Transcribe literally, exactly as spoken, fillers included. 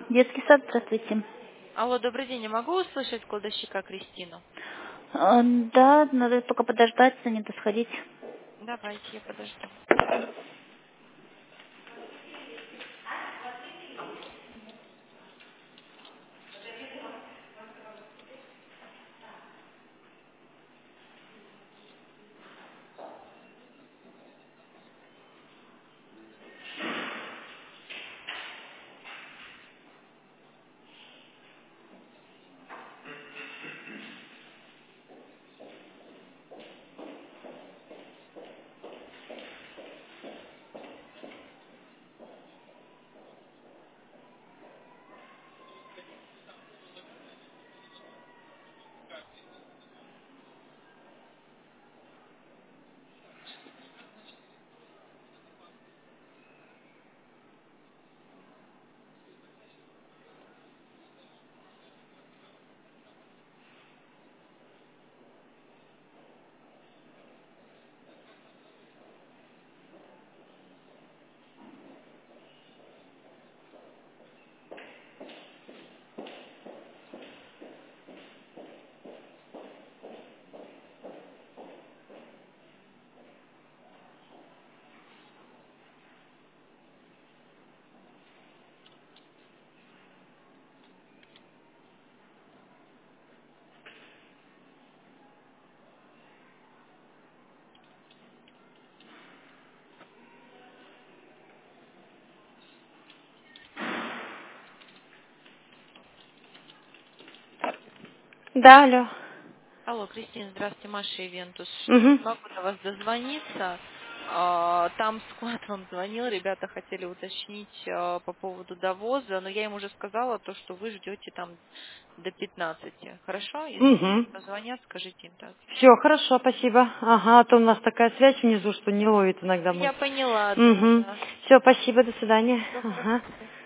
Детский сад, здравствуйте. Алло, добрый день. Я могу услышать кладовщика Кристину? А, Да, надо только подождать, не сходить. Давайте, я подожду. Да, алло. Алло, Кристина, здравствуйте, Маша Ивентус. Что-то Угу. не могу до вас дозвониться. А, Там склад вам звонил, ребята хотели уточнить а, по поводу довоза, но я им уже сказала то, что вы ждете там до пятнадцати. Хорошо? Если Угу. позвонят, скажите им так. Все, хорошо, спасибо. Ага, а то у нас такая связь внизу, что не ловит иногда Я мой. поняла, да, Угу. да. Все, спасибо, до свидания. Всё Ага. хорошо.